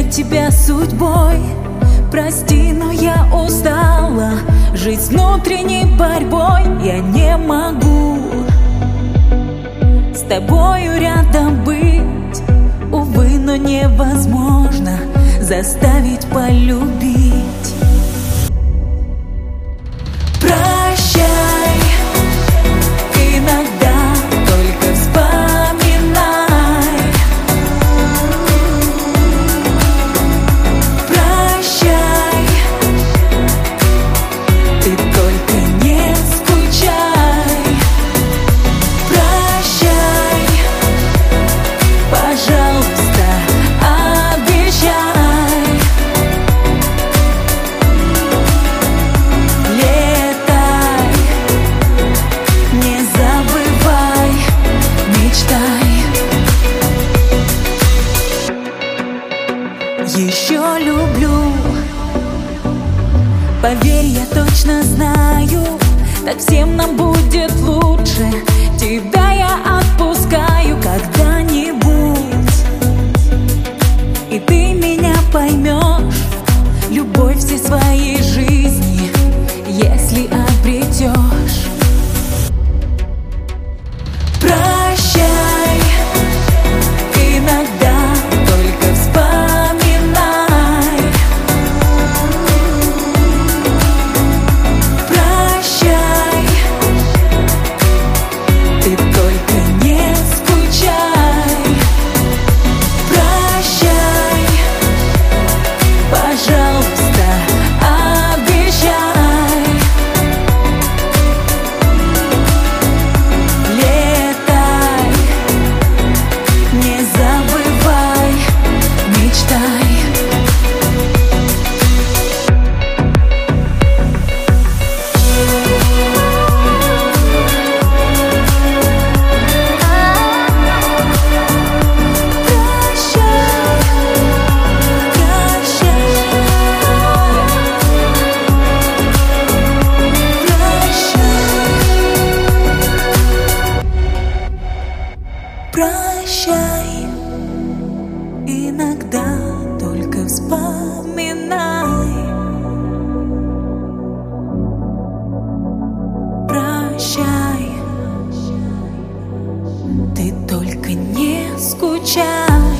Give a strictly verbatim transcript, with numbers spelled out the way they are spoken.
тебя судьбой. Прости, но я устала жить с внутренней борьбой. Я не могу с тобою рядом быть. Увы, но невозможно заставить полюбить. Прощай, иногда только вспоминай. Прощай, ты только не скучай. Прощай, пожалуйста, обещай. Летай, не забывай, мечтай. Еще люблю, поверь, я точно знаю, так всем нам будет лучше. Тебя я отпускаю когда-нибудь, и ты меня поймешь. Любовь всей своей жизни, если обретешь. Прощай, иногда только вспоминай. Прощай, ты только не скучай. Прощай, пожалуйста, обещай. Летай, не забывай, мечтай. Прощай, иногда только вспоминай. Прощай, ты только не скучай.